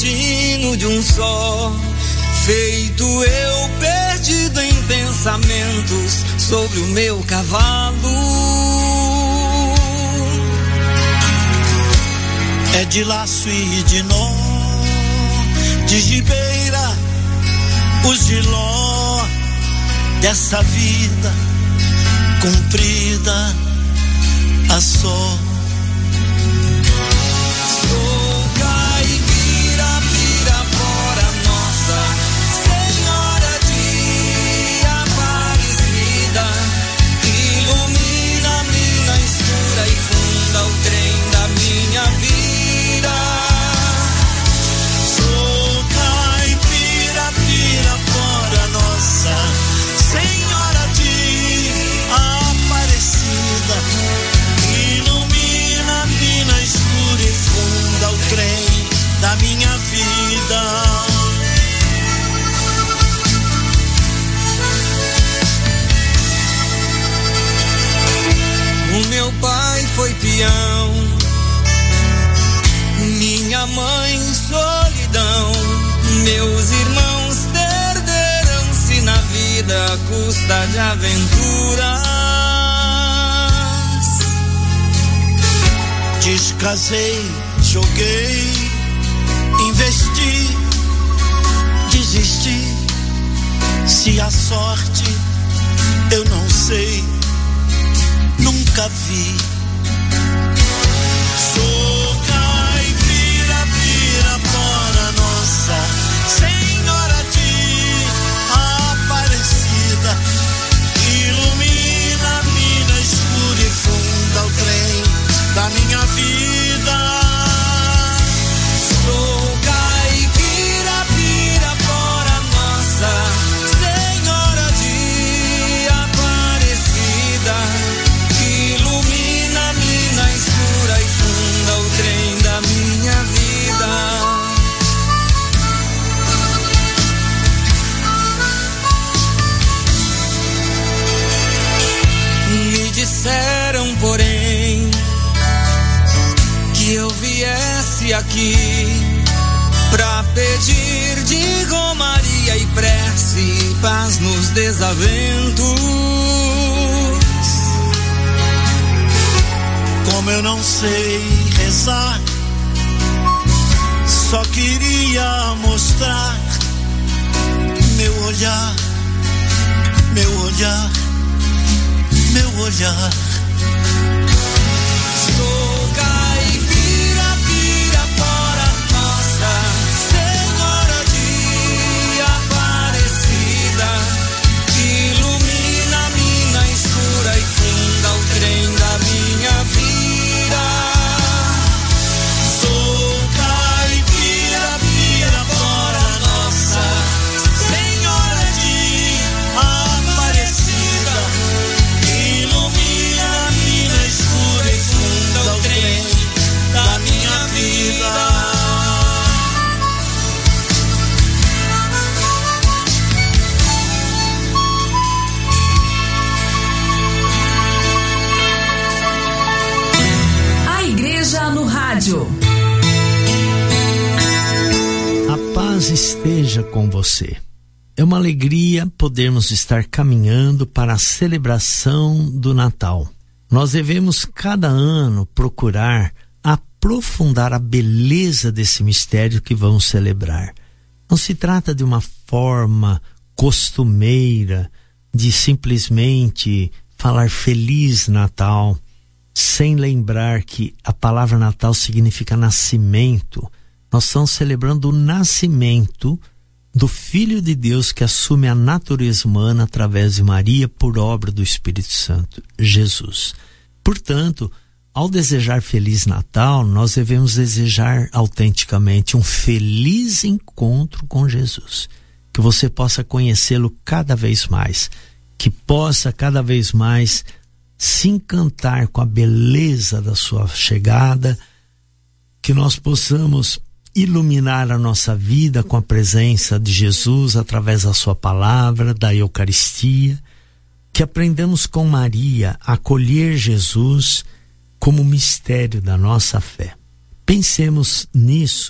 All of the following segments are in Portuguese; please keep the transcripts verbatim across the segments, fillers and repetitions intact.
destino de um só, feito eu perdido em pensamentos sobre o meu cavalo. É de laço e de nó, de gibeira, os giló dessa vida comprida a só. Sou caipira, pirapora nossa Senhora de Aparecida, ilumina a mina escura e funda o trem da minha vida. Sou caipira, pirapora nossa Senhora de Aparecida, ilumina a mina escura e funda o trem da minha vida. O meu pai foi peão, minha mãe solidão, meus irmãos perderam-se na vida à custa de aventuras. Descasei, joguei, investi, desisti. Se a sorte eu não sei, nunca vi. Sou caipira, pirapora nossa Senhora de Aparecida, ilumina a mina escura e funda o trem da minha vida. Sou caipira, pirapora nossa Senhora de Aparecida, ilumina a mina escura e funda o trem da minha vida. Me disseram, porém, que eu viesse aqui pra pedir de romaria e prece, paz nos desaventos. Como eu não sei rezar, só queria mostrar meu olhar, meu olhar, meu olhar. Sou caipira, pirapora nossa Senhora de Aparecida, ilumina a mina escura e funda o trem da minha vida. Sou caipira, pirapora nossa Senhora de Aparecida, ilumina a mina escura e funda o trem da minha vida. A Igreja no Rádio. A paz esteja com você. É uma alegria podermos estar caminhando para a celebração do Natal. Nós devemos cada ano procurar aprofundar a beleza desse mistério que vamos celebrar. Não se trata de uma forma costumeira de simplesmente falar Feliz Natal, sem lembrar que a palavra Natal significa nascimento. Nós estamos celebrando o nascimento do Filho de Deus que assume a natureza humana através de Maria por obra do Espírito Santo, Jesus. Portanto, ao desejar Feliz Natal, nós devemos desejar autenticamente um feliz encontro com Jesus. Que você possa conhecê-lo cada vez mais, que possa cada vez mais se encantar com a beleza da sua chegada, que nós possamos iluminar a nossa vida com a presença de Jesus através da sua palavra, da Eucaristia, que aprendamos com Maria a acolher Jesus como mistério da nossa fé. Pensemos nisso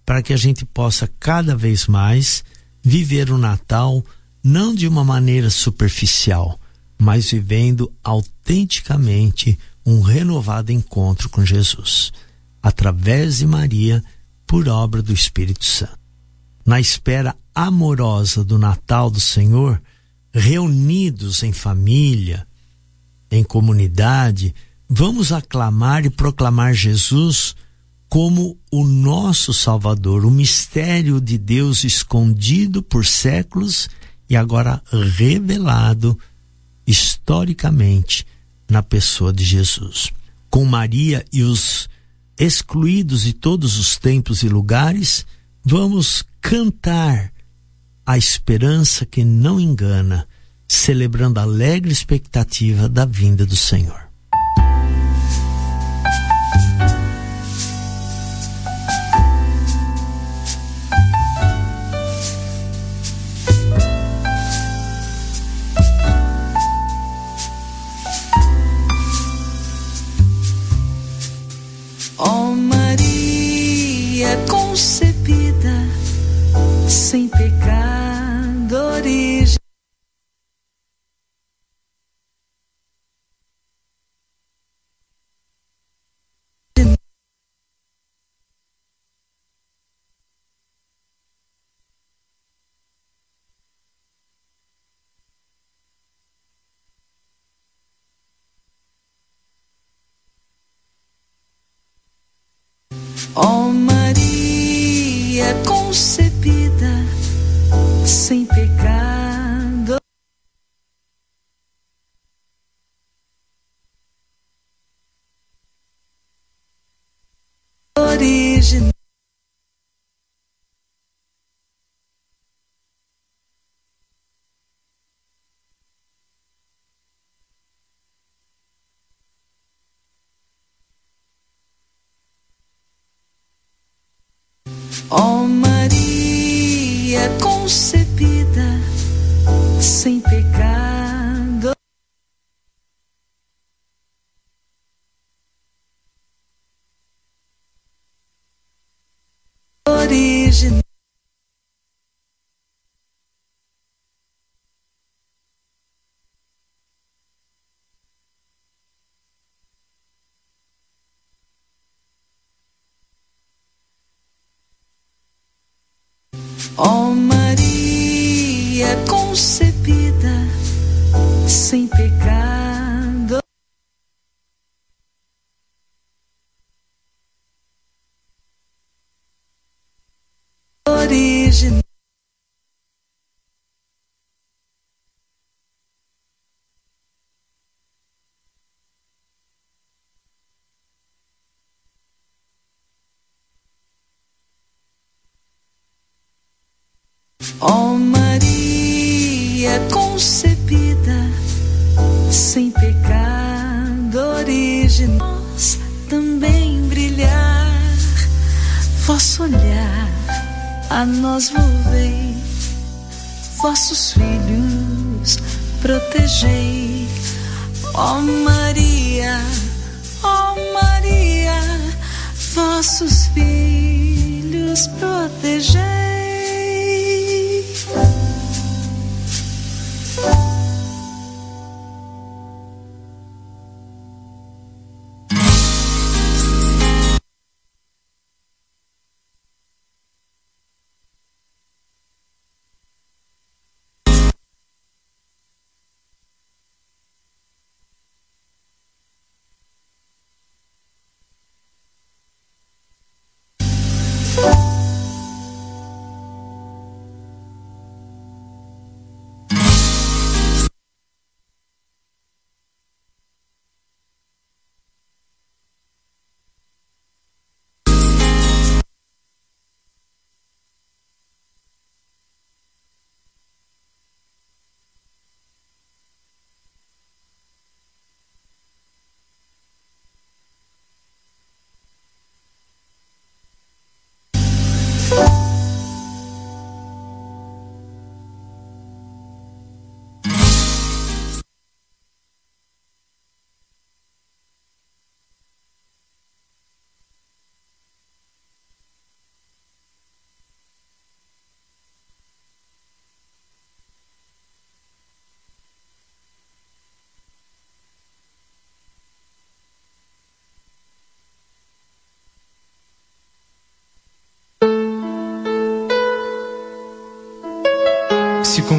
para que a gente possa cada vez mais viver o Natal não de uma maneira superficial, mas vivendo autenticamente um renovado encontro com Jesus, através de Maria, por obra do Espírito Santo. Na espera amorosa do Natal do Senhor, reunidos em família, em comunidade, vamos aclamar e proclamar Jesus como o nosso Salvador, o mistério de Deus escondido por séculos e agora revelado historicamente na pessoa de Jesus. Com Maria e os excluídos de todos os tempos e lugares, vamos cantar a esperança que não engana, celebrando a alegre expectativa da vinda do Senhor. Ó Maria concebida sem pecado original, ó Maria concebida sem pecado original. Ó Maria concebida sem pecado original. Ó Maria concebida sem pecado original. Ó Maria concebida sem pecado original. Nós também brilhar, vosso olhar a nós volvei, vossos filhos protegei. Ó Maria, ó Maria, vossos filhos protegei.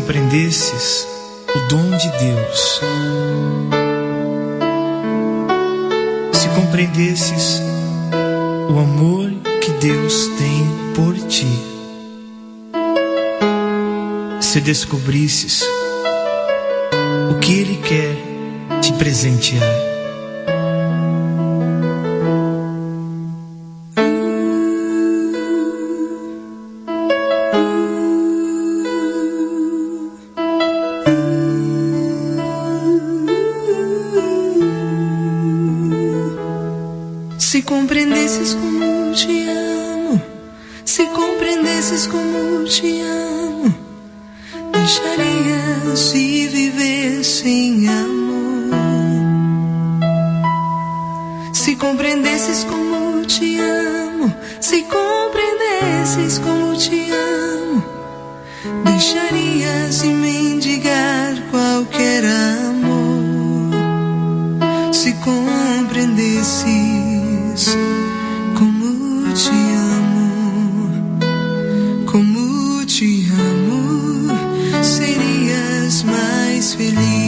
compreendesses o dom de Deus, se compreendesses o amor que Deus tem por ti, se descobrisses o que Ele quer te presentear. Se compreendesses como te amo, se compreendesses como te amo, deixarias de viver sem amor. Se compreendesses como te amo, se compreendesses como te amo, deixarias de mendigar qualquer amor. Se compreendesses como te amo, como te amo, serias mais feliz.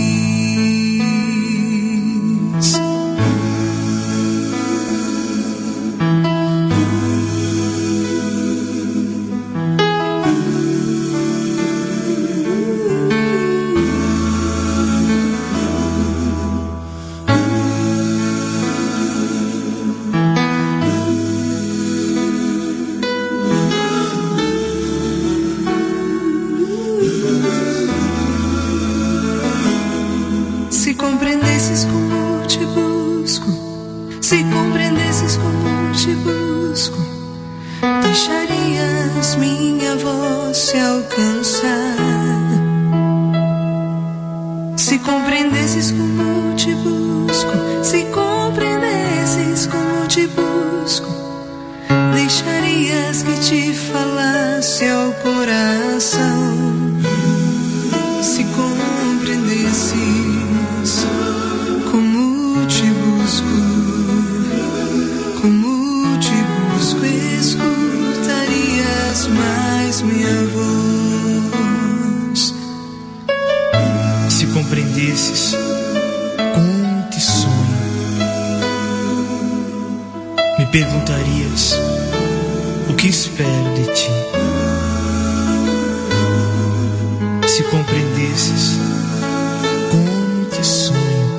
Se compreendesses como te busco, se compreendesses como te busco, deixarias minha voz se alcançar. Se compreendesses como te busco, se compreendesses como te busco, deixarias que te falasse ao coração. Se compreendesses como te busco, como te busco, escutarias mais minha voz. Se compreendesses como te sonho, me perguntarias o que espero de ti. Se compreendesses como te sonho,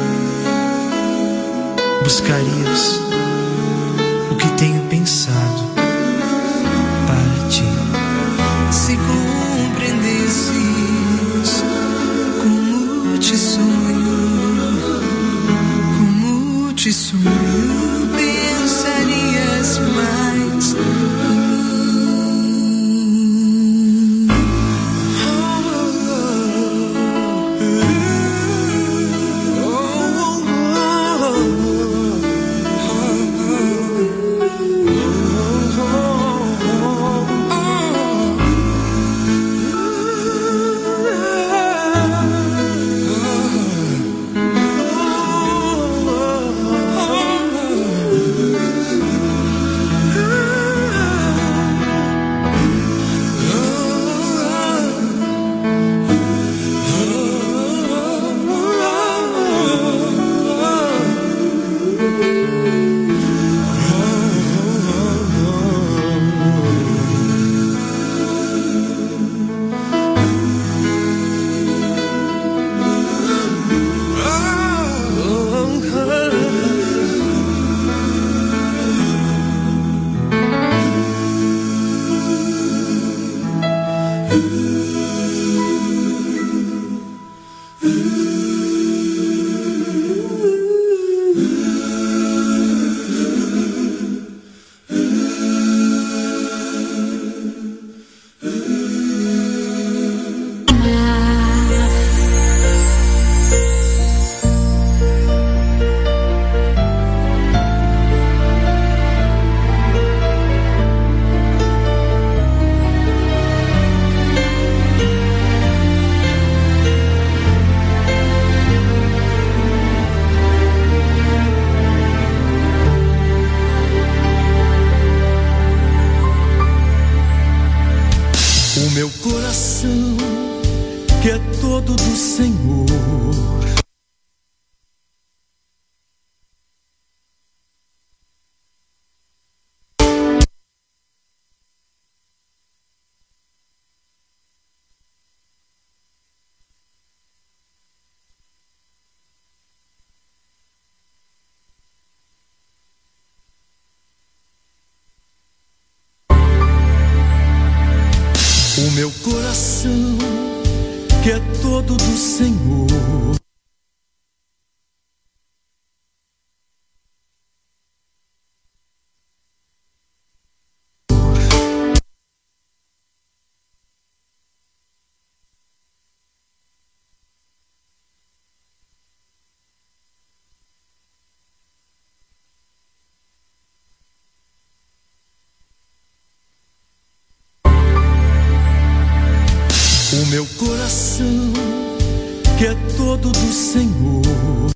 buscarias o que tenho pensado para ti. Se compreendesses como te sonho, como te sonho, pensarias mais em mim. que é todo do Senhor. O meu coração, que é todo do Senhor. O meu coração, que é todo do Senhor.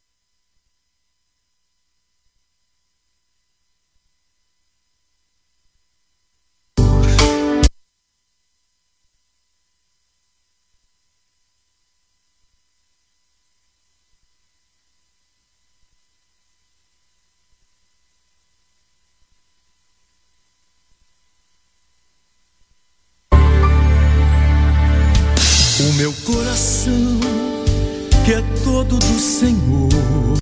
O meu coração, que é todo do Senhor.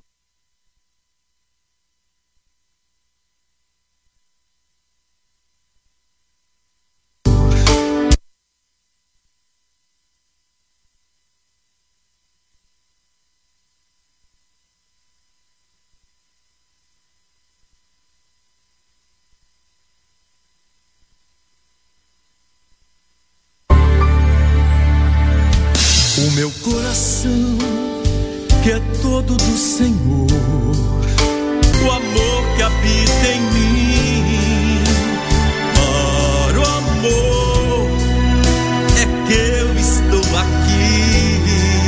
O meu coração, que é todo do Senhor. O amor que habita em mim, para o amor é que eu estou aqui.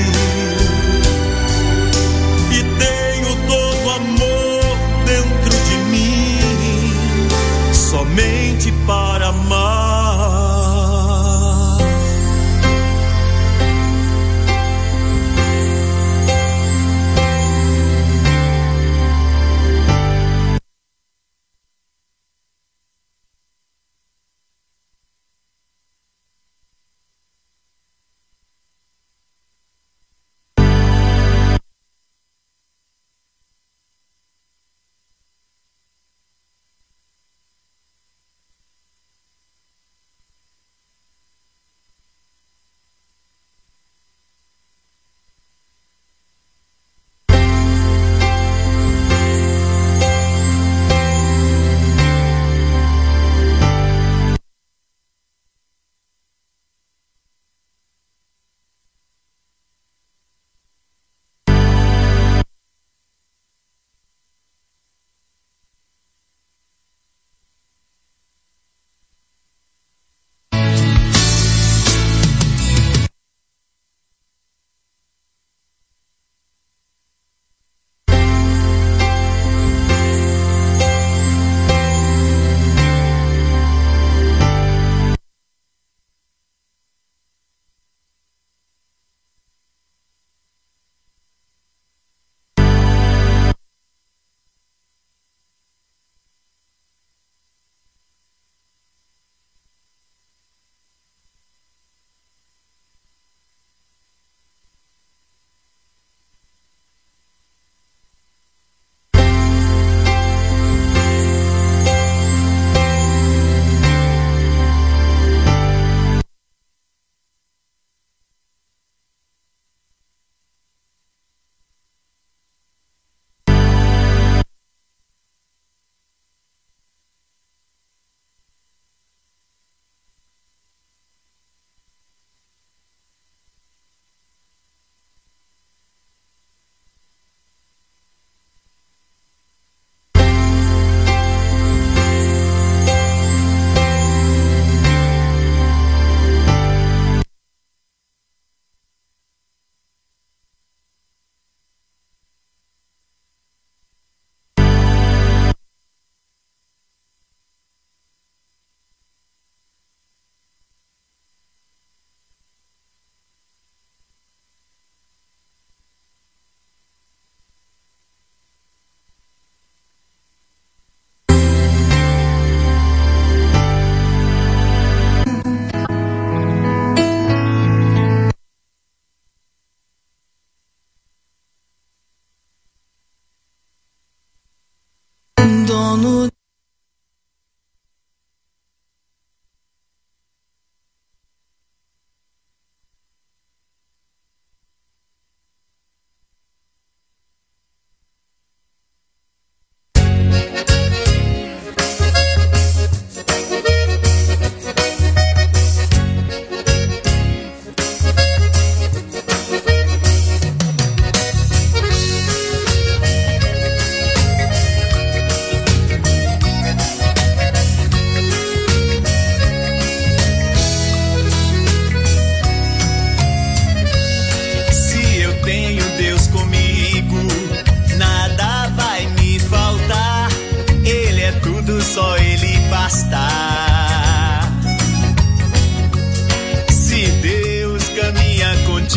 E tenho todo amor dentro de mim, somente para amar.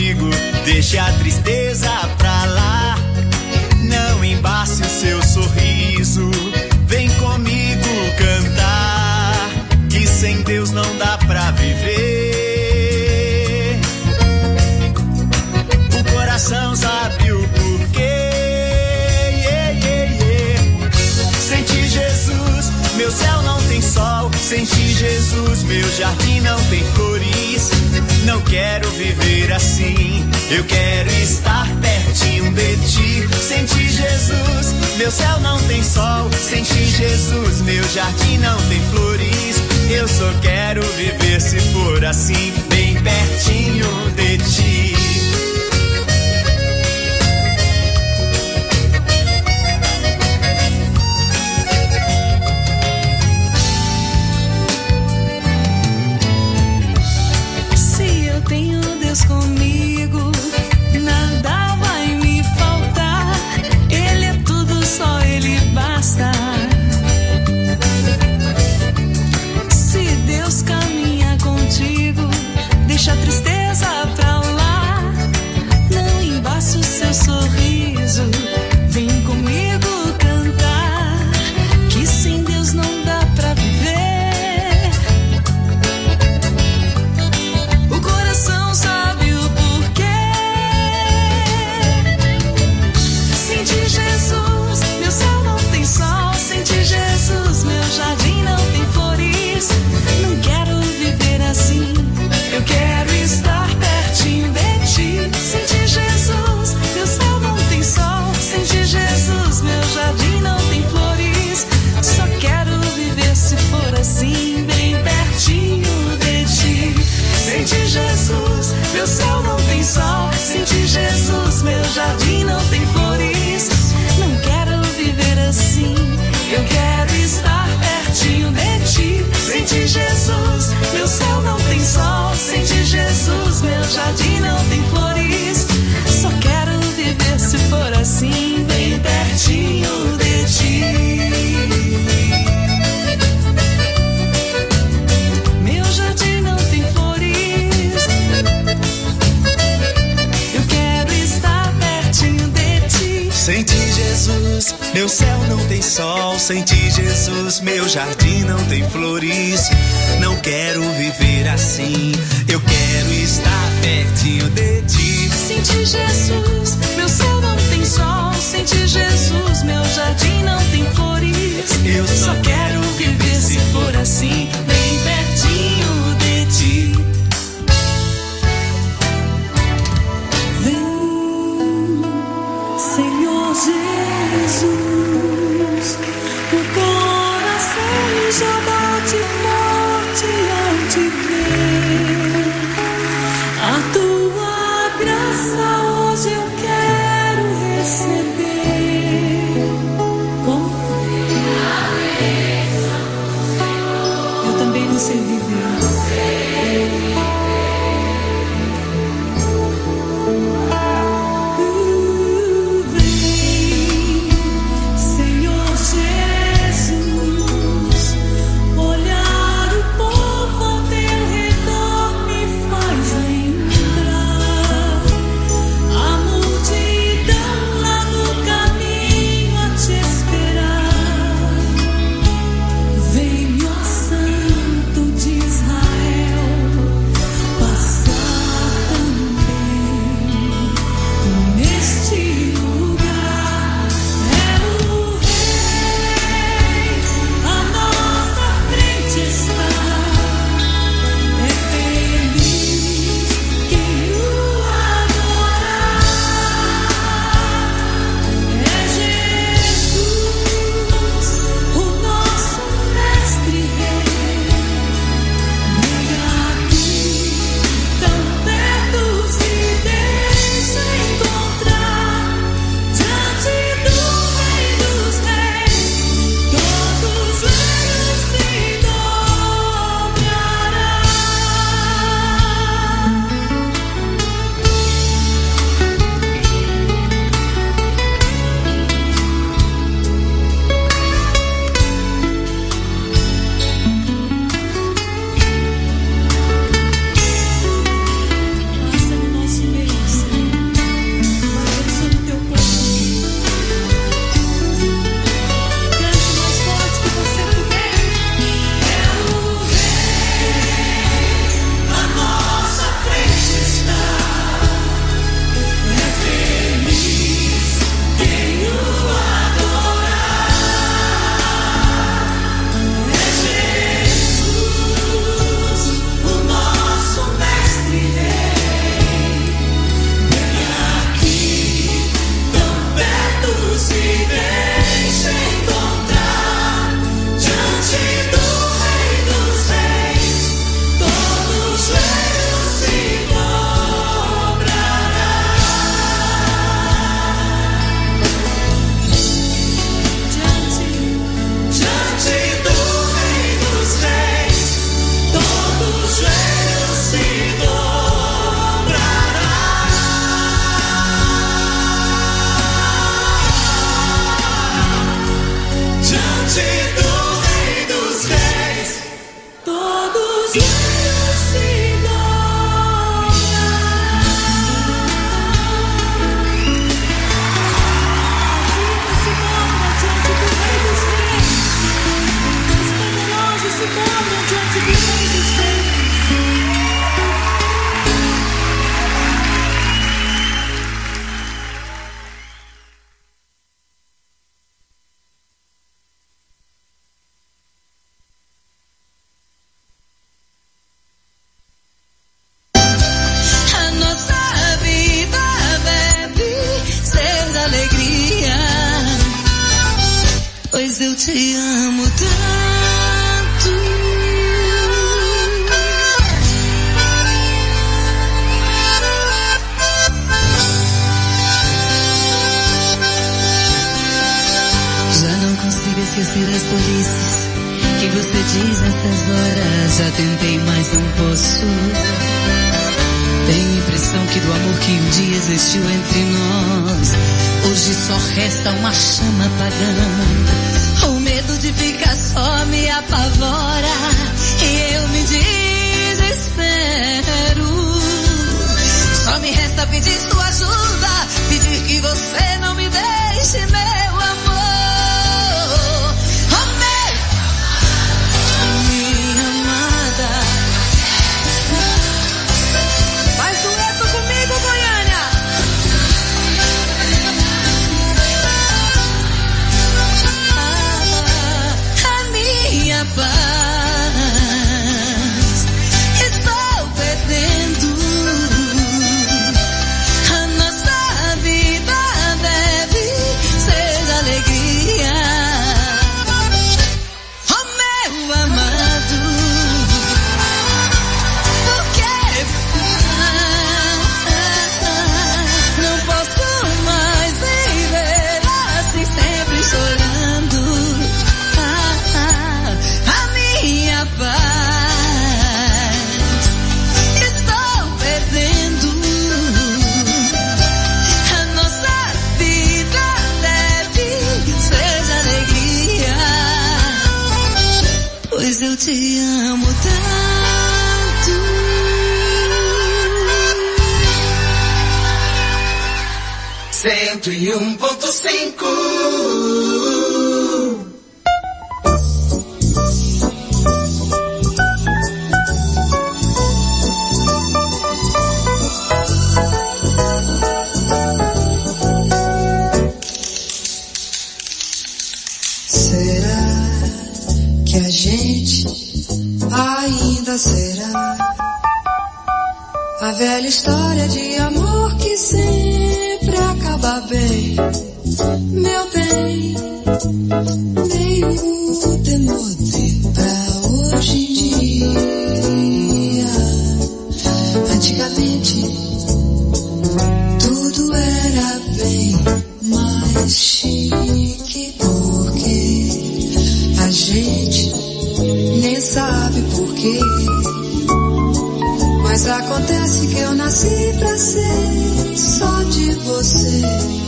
comigo, deixe a tristeza pra lá. Não embace o seu sorriso, vem comigo cantar, que sem Deus não dá pra viver. O coração sabe o porquê. Yeah, yeah, yeah. Sem ti, Jesus, meu céu não tem sol. Sem ti, Jesus, meu jardim não tem flores. Não quero viver assim, eu quero estar pertinho de ti. Sem ti, Jesus, meu céu não tem sol. Sem ti, Jesus, meu jardim não tem flores. Eu só quero viver, se for assim, bem pertinho de ti. Deus comigo, nada vai me faltar. Ele é tudo, só Ele basta. Se Deus caminha contigo, deixa a tristeza pra lá. Não embace o seu sorriso, vem comigo cantar, que sem Deus não dá pra viver. O coração sabe o porquê. Sem ti, Jesus, meu céu não tem sol. Sem ti, Jesus, meu jardim não tem flores. Não quero viver assim, eu quero estar pertinho de ti. Sem ti, Jesus, meu céu não tem sol. Sem ti, Jesus, meu jardim não tem flores. Só quero viver, se for assim, bem pertinho de ti. Sem ti, Jesus, meu céu não tem sol. Sem ti, Jesus, meu jardim não tem flores. Não quero viver assim, eu quero estar pertinho de ti. Sem ti, Jesus, meu céu não tem sol. Sem ti, Jesus, meu jardim não tem flores. Só quero viver, se for assim, bem pertinho de ti. Meu jardim não tem flores. Eu quero estar pertinho de ti. Sem ti, Jesus, meu céu não tem sol. Sem ti, Jesus, meu jardim não tem flores. Não quero viver assim, eu quero estar pertinho de ti. Sem ti, Jesus, meu céu não tem sol. Sem ti, Jesus, meu jardim não tem flores. Eu só quero viver, se for assim, bem pertinho de ti. Vem, Senhor Jesus, o coração já bate forte ao te ver. A tua graça hoje eu quero receber. Como? Eu também não sei viver. Vem, ó Santo de Pois eu te amo tanto. Já não consigo esquecer as tolices que você diz nessas horas. Já tentei, mas não posso. Tenho a impressão que do amor que um dia existiu entre nós, hoje só resta uma chama apagando. O medo de ficar só me apavora e eu me desespero. Só me resta pedir sua ajuda, pedir que você não me deixe, meu amor. Oh, meu, minha amada, faz dueto comigo, Goiânia. Minha paz, estou perdendo. A nossa vida deve ser alegria. Oh, meu amado, por que não posso mais viver assim, sempre chorando? Minha paz, estou perdendo. A nossa vida deve ser alegria, pois eu te amo tanto. Cento e um ponto cinco. Será a velha história de amor que sempre acaba bem, meu bem, meio demode pra hoje em dia. Antigamente tudo era bem mais chique, porque a gente nem sabe por quê. Mas acontece que eu nasci pra ser só de você.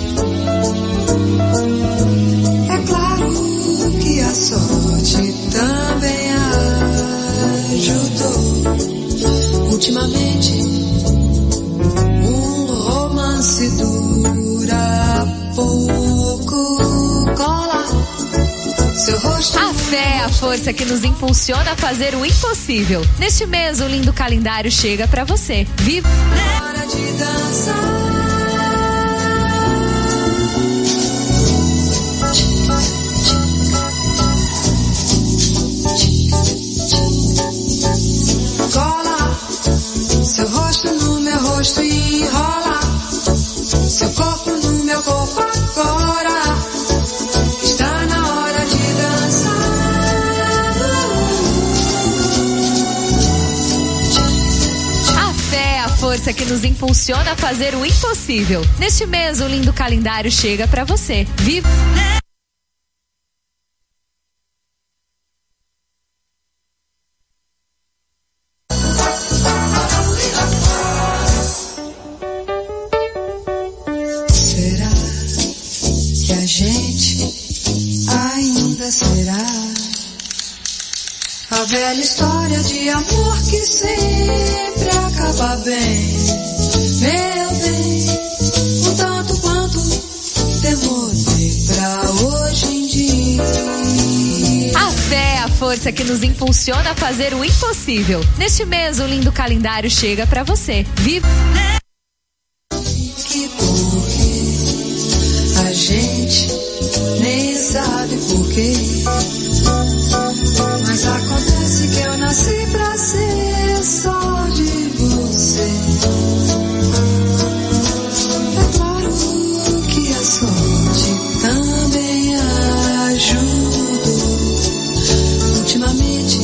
É claro que a sorte também ajudou. Ultimamente um romance dura pouco. Cola seu rosto. A fé é a força que nos impulsiona a fazer o impossível. Neste mês, o lindo calendário chega pra você. Viva! Hora de dançar. Cola seu rosto no meu rosto e enrola seu corpo no meu corpo agora. Está na hora de dançar. A fé é a força que nos impulsiona a fazer o impossível. Neste mês, o lindo calendário chega pra você. Viva! velha história de amor que sempre acaba bem, meu bem, um tanto quanto demorei pra hoje em dia. A fé é a força que nos impulsiona a fazer o impossível. Neste mês, o lindo calendário chega pra você. Viva! Que porquê a gente nem sabe porquê, mas acontece que eu nasci pra ser só de você. É claro que a sorte também ajudou. Ultimamente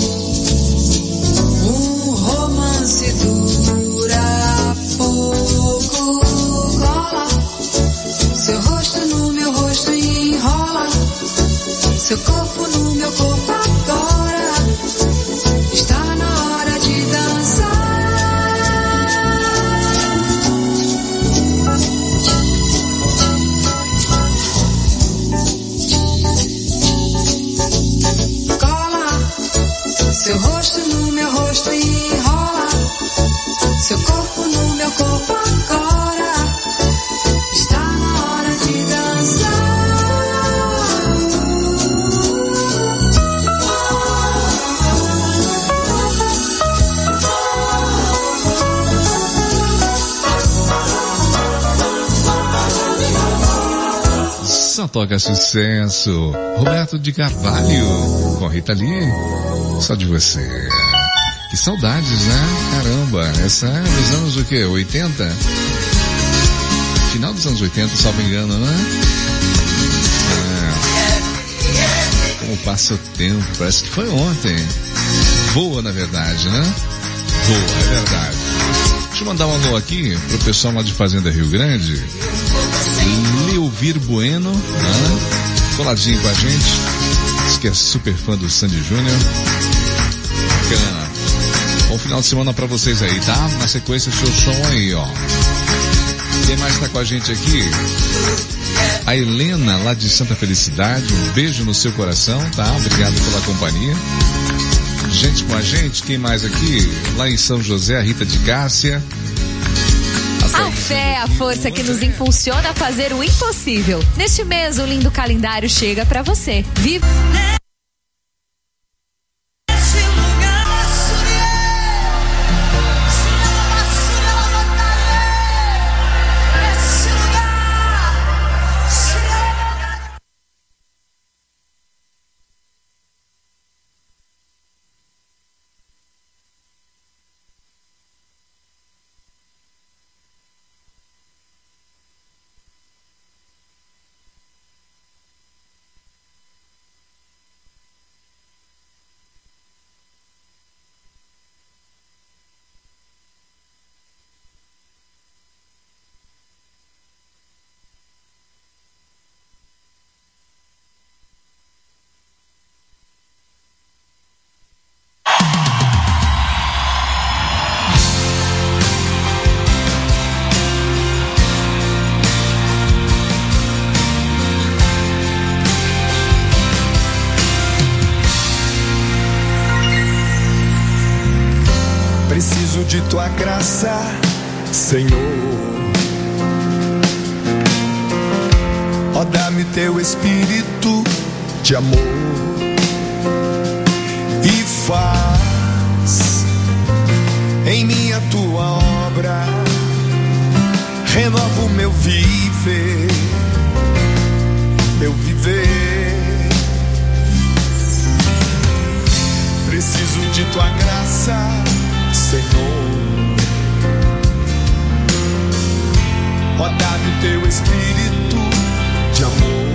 um romance dura pouco, cola seu rosto no meu rosto e enrola seu corpo no meu corpo agora. Está na hora de dançar. Cola seu rosto no meu rosto e enrola seu corpo no meu corpo agora. Está na hora de dançar. Só toca sucesso. Roberto de Carvalho com Rita Lee, só de você. Que saudades, né? Caramba, essa é dos anos o quê? oitenta? Final dos anos oitenta, salvo engano, né? É. Como passa o tempo, parece que foi ontem. Voa, na verdade, né? Voa, é verdade. Deixa eu mandar um alô aqui pro pessoal lá de Fazenda Rio Grande. Leovir Bueno, né? Coladinho com a gente. Diz que é super fã do Sandy Júnior. Bacana. Bom final de semana pra vocês aí, tá? Na sequência, seu som aí, ó. Quem mais tá com a gente aqui? A Helena, lá de Santa Felicidade. Um beijo no seu coração, tá? Obrigado pela companhia. Gente com a gente, quem mais aqui? Lá em São José, a Rita de Cássia. A fé é a força que nos impulsiona a fazer o impossível. Neste mês, o lindo calendário chega pra você. Viva! Preciso de tua graça, Senhor. Ó, dá-me teu espírito de amor e faz em mim a tua obra. Renova o meu viver, meu viver. Preciso de tua graça, Senhor. Ó, dá-me teu espírito de amor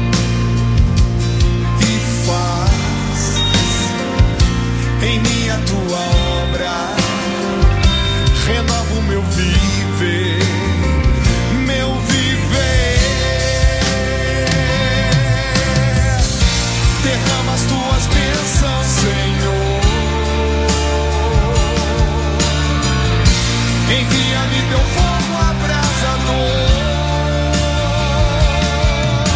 e faz em mim a tua obra. Renova o meu viver, meu viver. Derrama as tuas bênçãos, Senhor. Envia-me teu fogo abrasador.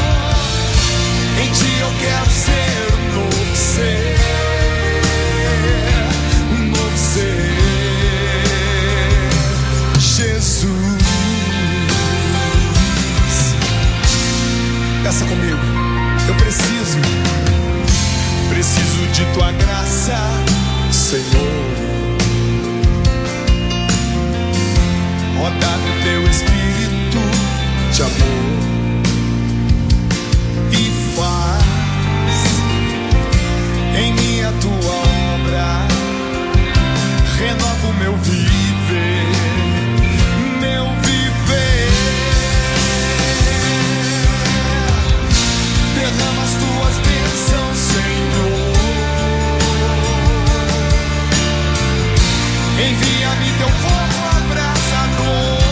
meu viver, meu viver. Derrama as tuas bênçãos, Senhor. Envia-me teu fogo abrasador.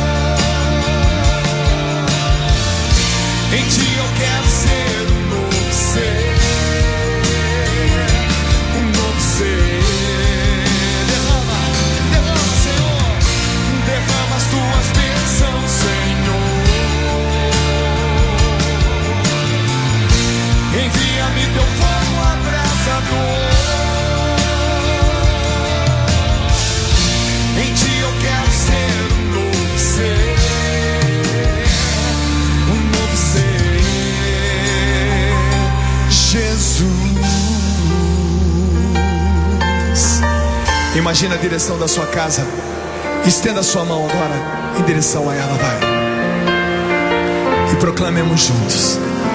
Em ti eu quero ser um novo ser, um novo ser. Derrama, derrama, Senhor. Derrama as tuas bênçãos, Senhor. Envia-me teu fogo abrasador. Em ti eu quero ser um novo ser, um novo ser. Jesus. Imagina a direção da sua casa. Estenda a sua mão agora em direção a ela, vai. E proclamemos juntos.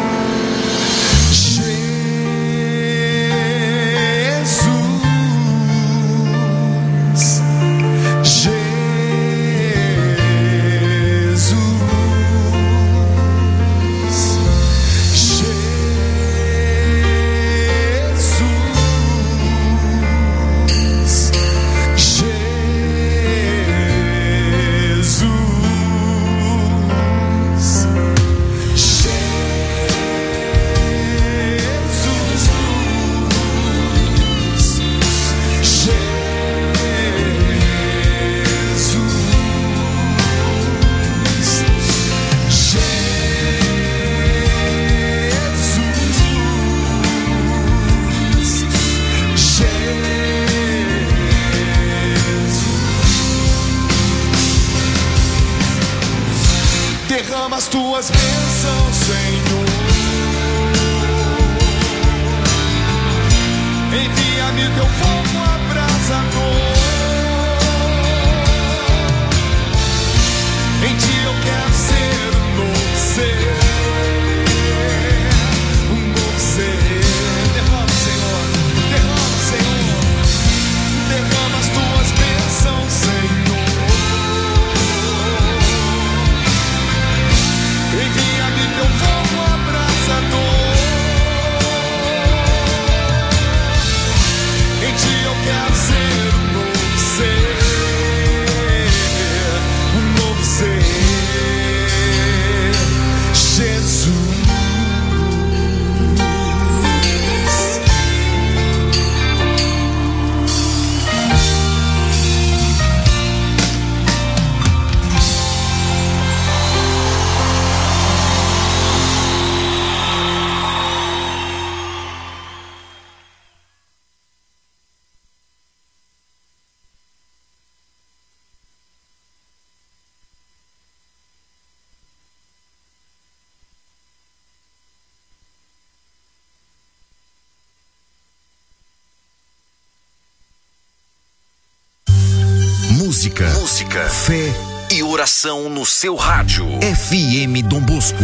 Derrama as tuas bênçãos, Senhor. Envia-me teu fogo abrasador. Em ti eu quero ser um novo ser, um novo ser. Derrama, Senhor, derrama, Senhor. Derrama as tuas bênçãos, Senhor. Envia-me teu fogo abrasador. Em ti eu quero ser um novo ser, um novo ser. Jesus. Música, música, fé e oração no seu rádio. F M Dom Bosco.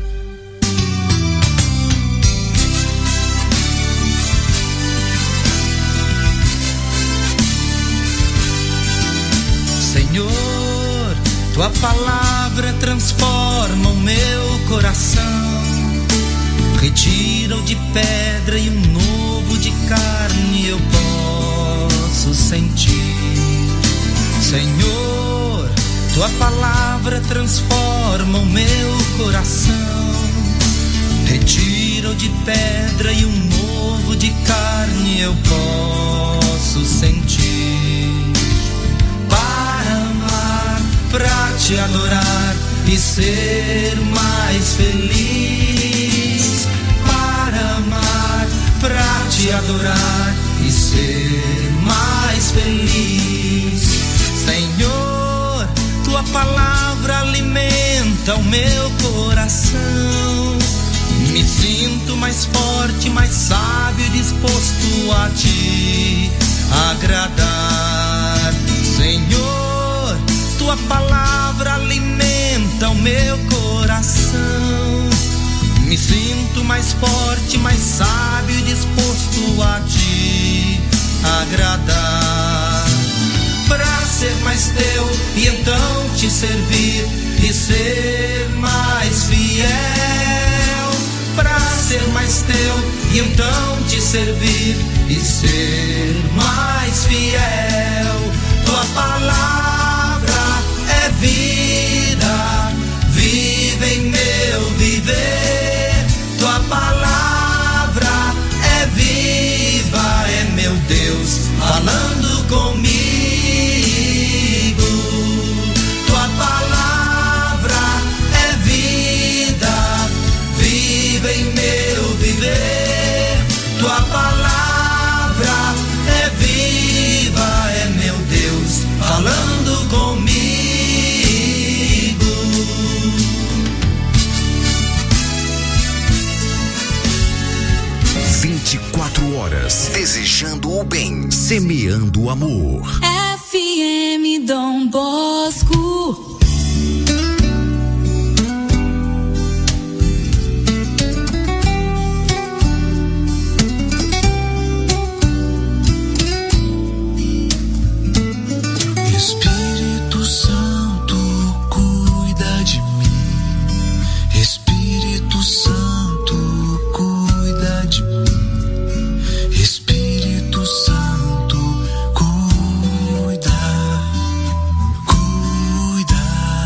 Senhor, tua palavra transforma o meu coração. Retira o de pedra e um novo de carne eu posso sentir. Senhor, tua palavra transforma o meu coração. Retira o de pedra e um novo de carne eu posso sentir. Para amar, pra te adorar e ser mais feliz. Para amar, pra te adorar e ser mais feliz. Senhor, tua palavra alimenta o meu coração. Me sinto mais forte, mais sábio e disposto a te agradar. Senhor, tua palavra alimenta o meu coração. Me sinto mais forte, mais sábio e disposto a te agradar. Pra te servir e ser mais fiel, pra ser mais teu e então te servir e ser mais fiel. Tua palavra é vida, vive em meu viver. Tua palavra é viva, é meu Deus falando comigo. Tua palavra é vida, vive em meu viver. Tua palavra é viva, é meu Deus falando comigo. vinte e quatro horas desejando o bem, semeando o amor. F M Dom Bosco. Espírito Santo, cuida de mim. Espírito Santo, cuida de mim. Espírito Santo, cuida, cuida.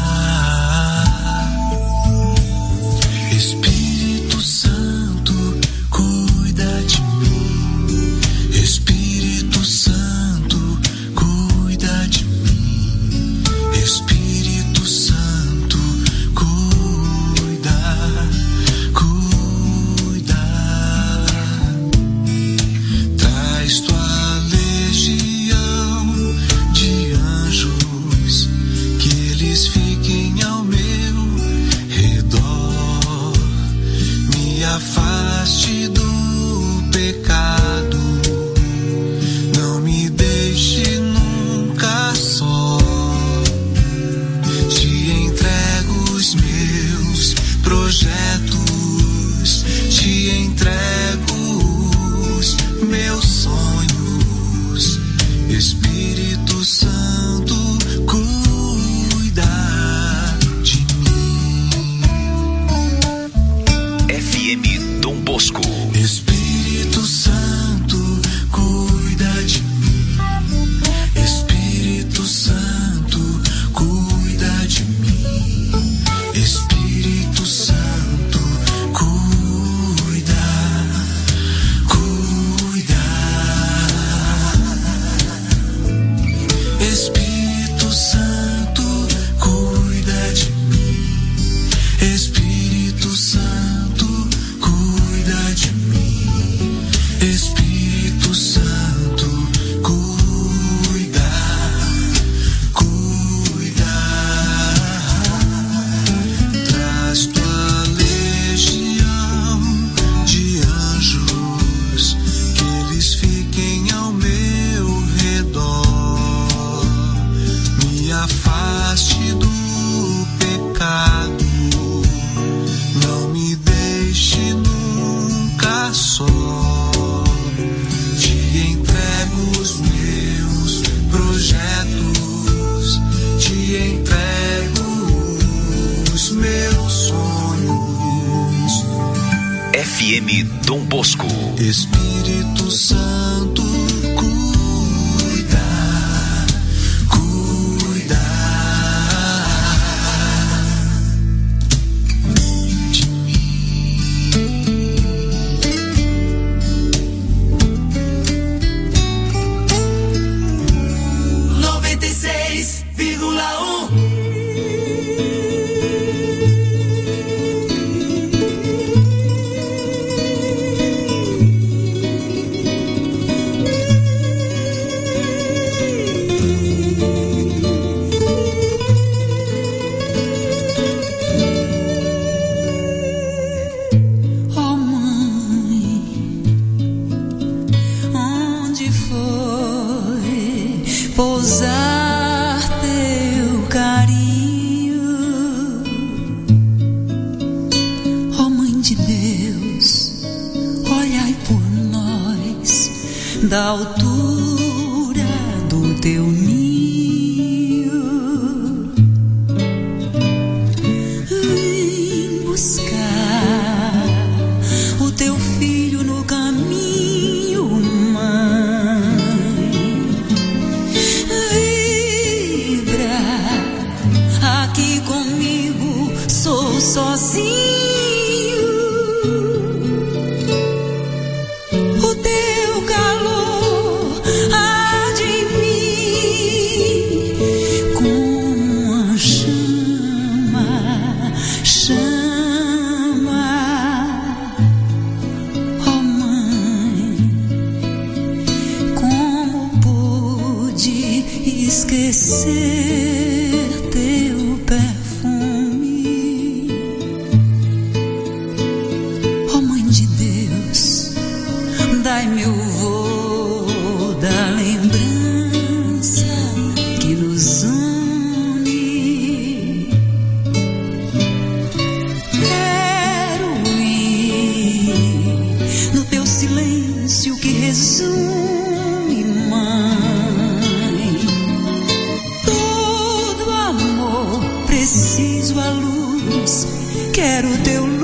Espírito Santo, cuida de mim. Espírito Santo, cuida de mim. Espírito Santo, cuida, cuida. Traz tua legião de anjos, que eles fiquem ao meu redor. Me afaste do pecado, não me deixe nunca só. Te entrego os meus projetos, te entrego os meus sonhos. Espírito Santo, cuida de mim. F M Dom Bosco. Espírito Santo, cuida de mim. Espírito Santo, cuida de mim. Espírito Santo, cuida, cuida. Espírito Santo, cuida de mim. Espírito Santo, cuida de mim. Espírito Santo, cuida, cuida. Traz tua legião de anjos, que eles fiquem ao meu redor. Me afaste do pecado, não me deixe nunca só. Te entrego os meus projetos, te entrego os meus sonhos. F M Dom Bosco. Espírito Santo, cuida, cuida de mim. noventa e seis vírgula um. Oh mãe, onde foi pousar teu carinho? Oh mãe de Deus, olhai por nós, da altura do teu ninho. sozinho. O teu calor arde em mim como uma chama, chama. Oh mãe, como pude esquecer teu perfume? Oh mãe de Deus, dai-me o voo da lembrança que nos une. Quero ir no teu silêncio que resume, mãe, todo amor preciso a luz. Quero teu lume.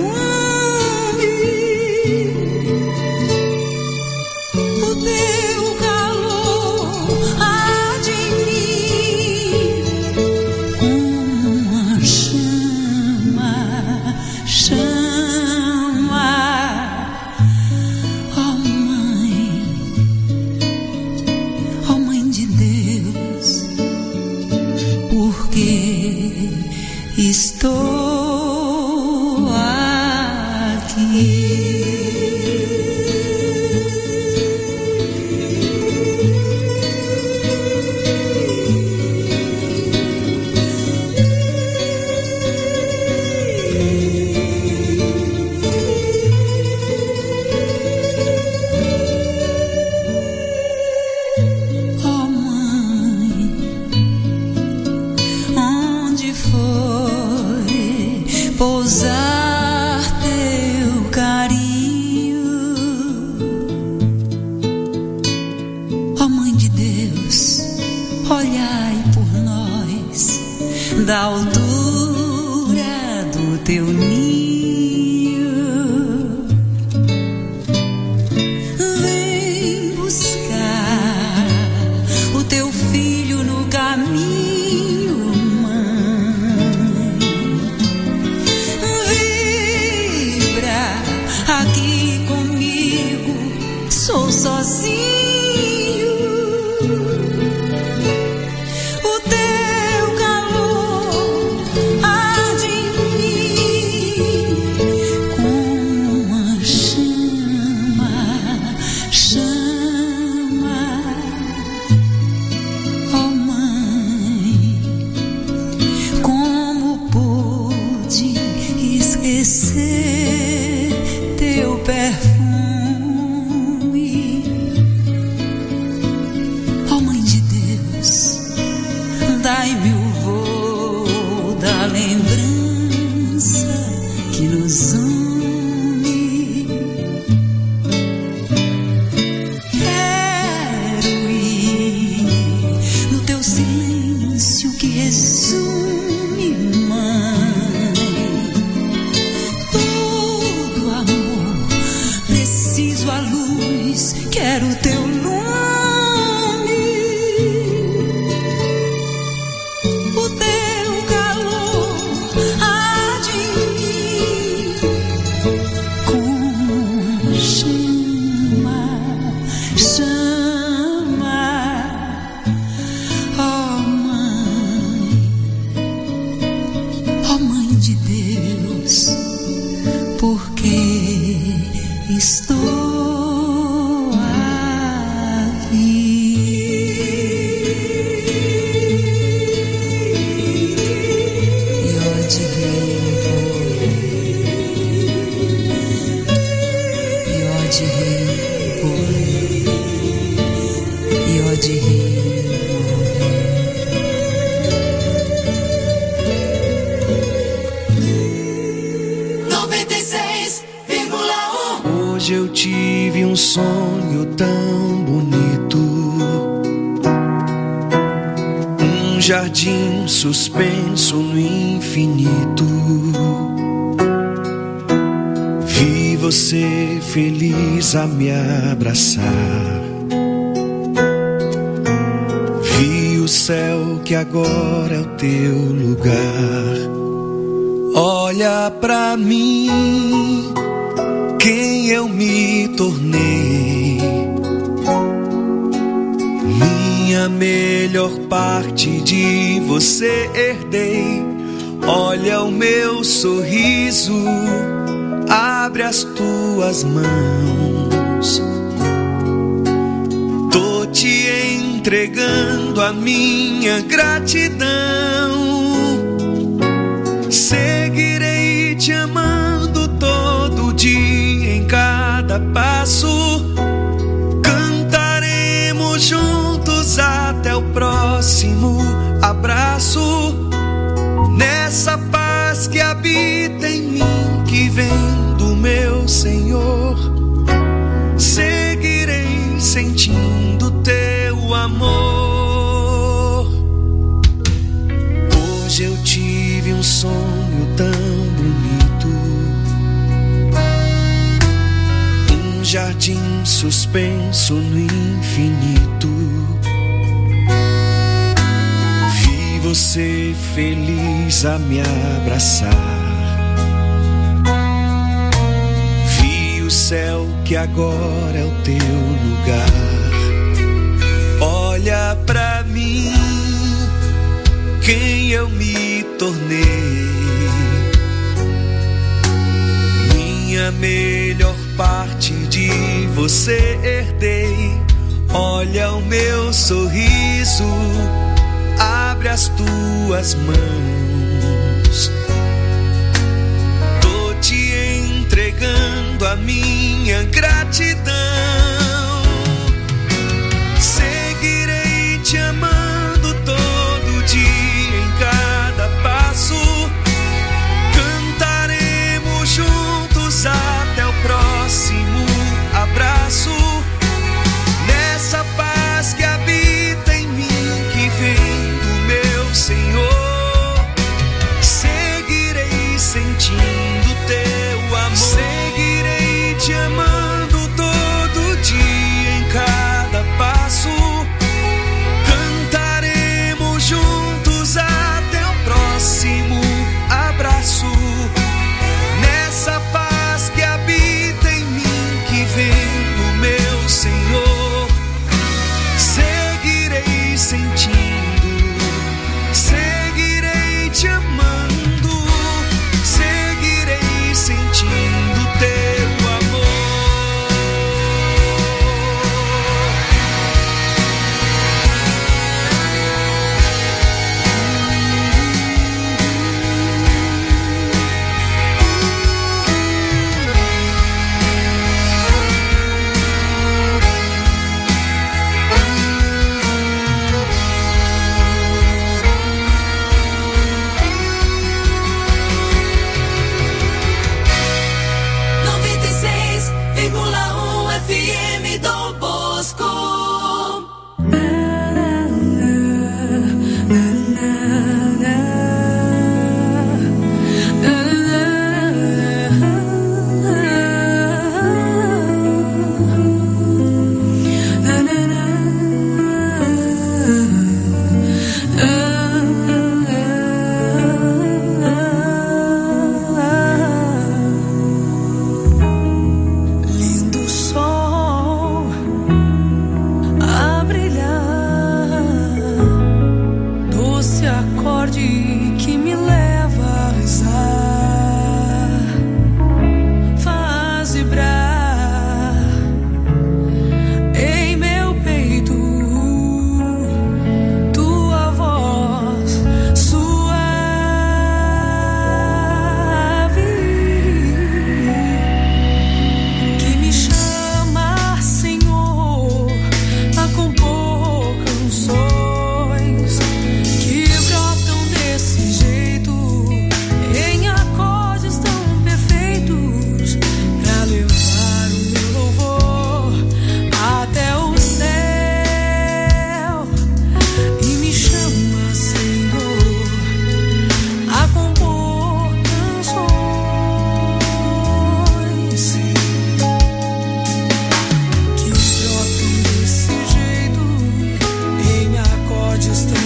O teu calor arde em mim como uma chama, chama. Oh mãe, oh mãe de Deus, porque estou aqui. Oh mãe, onde foi pousar teu carinho? Oh mãe de Deus, olhai por nós da altura do teu ninho. Vem buscar o teu filho no caminho, mãe. Vibra aqui comigo, sou sozinho. O teu calor arde em mim como uma chama, chama. Oh mãe, como pude esquecer teu perfume? Oh mãe de Deus, dai-me o voo da lembrança que nos une. Quero ir no teu silêncio que resume, mãe, todo amor preciso a luz. Quero teu lume. O teu calor arde em mim como uma chama, chama. Oh mãe, oh mãe de Deus, porque estou aqui. Yod Rei Yod Rei Yod Rei. noventa e seis vírgula um. Hoje eu tive um sonho tão bonito, um jardim suspenso no infinito. Vi você feliz a me abraçar, vi o céu que agora é o teu lugar. Olha pra mim, quem eu me tornei. Minha melhor parte de você herdei. Olha o meu sorriso, abre as tuas mãos. Tô te entregando a minha gratidão. Seguirei te amando todo dia, em cada passo. Cantaremos juntos até o próximo abraço. Nessa paz que habita em mim, que vem do meu Senhor, seguirei sentindo teu amor. Hoje eu tive um sonho tão bonito, um jardim suspenso no infinito. Vi você feliz a me abraçar. Vi o céu que agora é o teu lugar. Olha pra mim, quem eu me tornei. Minha melhor parte de você herdei. Olha o meu sorriso, abre as tuas mãos. Tô te entregando a minha gratidão. Seguirei te amando todo dia, em cada passo. Cantaremos juntos até o próximo abraço. Nessa paz que habita em mim, que vem do meu Senhor, seguirei sentindo teu amor. Seguirei te amando todo dia, em cada passo. Cantaremos juntos até o próximo abraço. Nessa paz que habita em mim, que vem do meu Senhor, seguirei sentindo, seguirei te amando, seguirei sentindo teu amor. noventa e seis vírgula um F M Dom Bosco. Lindo sol a brilhar, doce acorde